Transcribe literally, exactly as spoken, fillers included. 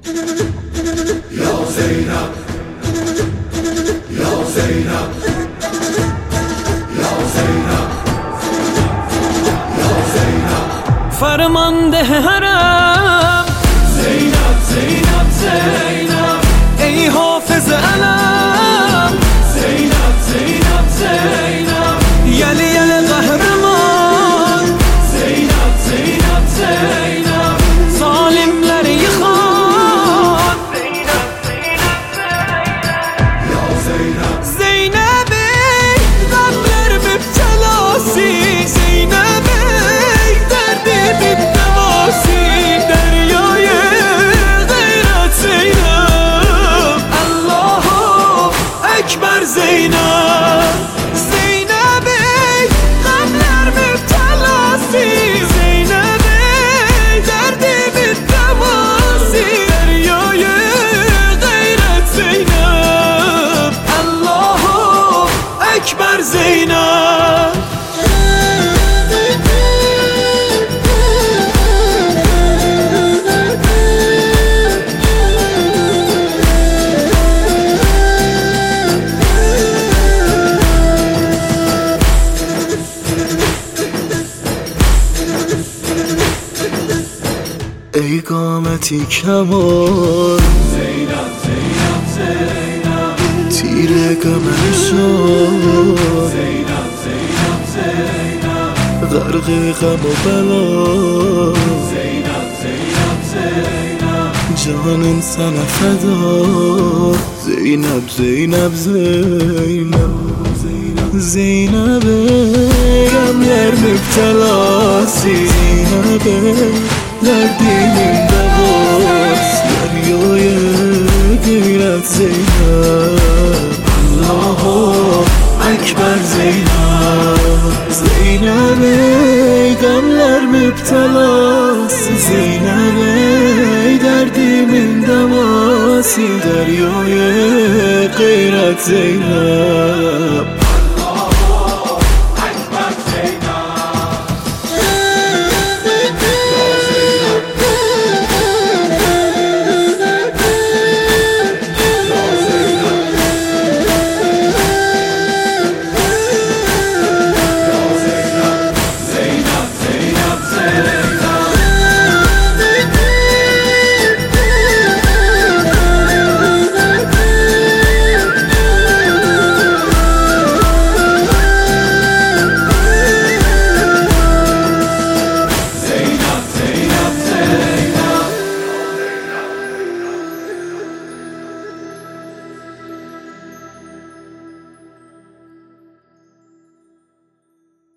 یا زینب یا زینب یا زینب یا زینب فرمانده حرم زینب زینب زینب ای حافظ علم زینب زینب زینب یلی یل قهرمان زینب زینب زینب ظالمleri yıkan زینب زینب زینب یا زینب Zeynep ey gamler müptelası Zeynep ey derdimin devası Deryaya gayret Zeynep Allahu Ekber Zeynep Zeynep ey gamler müptelası Zeynep ey derdimin devası Deryaya gayret Zeynep Allahu Ekber Zeynep ای قامتی کمان زینب زینب زینب تیر قمر شد زینب زینب زینب غرق غم و بلا زینب زینب زینب جانم سنه فدا زینب زینب زینب زینب غمler müptelası زینب derdimin devası Deryaya gayret Zeynep Allahu Ekber Zeynep Zeynep ey gamler müptelası Zeynep ey derdimin devası Deryaya gayret Zeynep